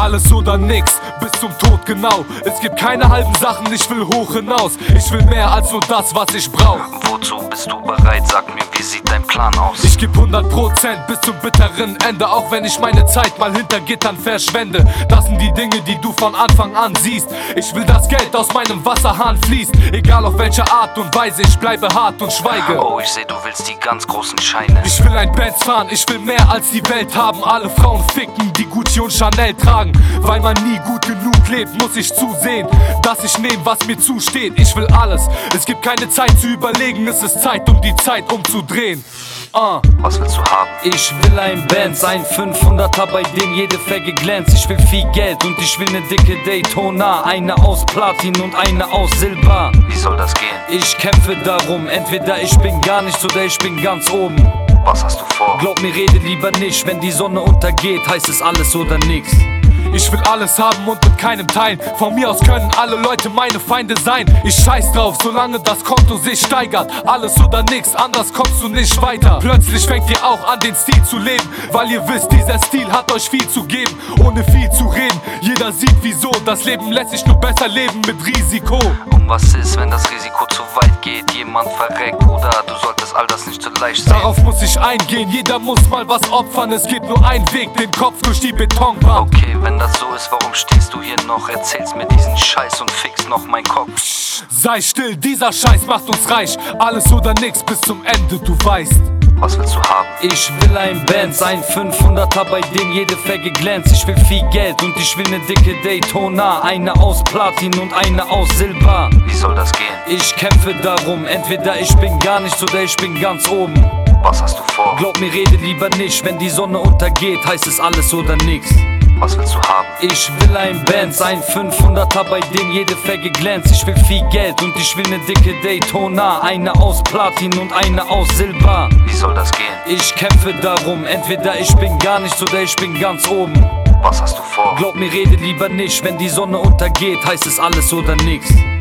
alles oder nix, bis zum Tod genau. Es gibt keine halben Sachen, ich will hoch hinaus. Ich will mehr als nur das, was ich brauch. Wozu bist du bereit? Sag mir, wie sieht dein Plan aus? Ich geb 100% bis zum bitteren Ende, auch wenn ich meine Zeit mal hinter Gittern verschwende. Das sind die Dinge, die du von Anfang an siehst. Ich will, dass Geld aus meinem Wasserhahn fließt, egal auf welche Art und Weise, ich bleibe hart und schweige. Oh, ich seh, du willst die ganz großen Scheine. Ich will ein Benz fahren, ich will mehr als die Welt haben. Alle Frauen ficken, die Gucci und Chanel tragen. Weil man nie gut genug lebt, muss ich zusehen, dass ich nehm, was mir zusteht. Ich will alles, es gibt keine Zeit zu überlegen. Es ist Zeit, um die Zeit umzudrehen. Was willst du haben? Ich will ein Benz, ein 500er, bei dem jede Felge glänzt. Ich will viel Geld und ich will ne dicke Daytona. Eine aus Platin und eine aus Silber. Wie soll das gehen? Ich kämpfe darum, entweder ich bin gar nichts oder ich bin ganz oben. Was hast du vor? Glaub mir, rede lieber nicht, wenn die Sonne untergeht, heißt es alles oder nix. Ich will alles haben und mit keinem teilen. Von mir aus können alle Leute meine Feinde sein. Ich scheiß drauf, solange das Konto sich steigert. Alles oder nix, anders kommst du nicht weiter. Plötzlich fängt ihr auch an, den Stil zu leben, weil ihr wisst, dieser Stil hat euch viel zu geben, ohne viel zu reden. Jeder sieht wieso, das Leben lässt sich nur besser leben mit Risiko. Und was ist, wenn das Risiko zu weit geht? Jemand verreckt, Bruder, du solltest all das nicht so leicht sehen. Darauf muss ich eingehen, jeder muss mal was opfern. Es geht nur ein Weg, den Kopf durch die Betonwand. Okay, wenn das so ist, warum stehst du hier noch? Erzählst mir diesen Scheiß und fix noch mein Kopf. Sei still, dieser Scheiß macht uns reich. Alles oder nix bis zum Ende, du weißt. Was willst du haben? Ich will ein Benz, ein 500er, bei dem jede Felge glänzt. Ich will viel Geld und ich will ne dicke Daytona. Eine aus Platin und eine aus Silber. Wie soll das gehen? Ich kämpfe darum, entweder ich bin gar nichts oder ich bin ganz oben. Was hast du vor? Glaub mir, rede lieber nicht, wenn die Sonne untergeht, heißt es alles oder nix. Was willst du haben? Ich will ein Benz, ein 500er, bei dem jede Felge glänzt. Ich will viel Geld und ich will ne dicke Daytona. Eine aus Platin und eine aus Silber. Wie soll das gehen? Ich kämpfe darum, entweder ich bin gar nichts oder ich bin ganz oben. Was hast du vor? Glaub mir, rede lieber nicht, wenn die Sonne untergeht, heißt es alles oder nix.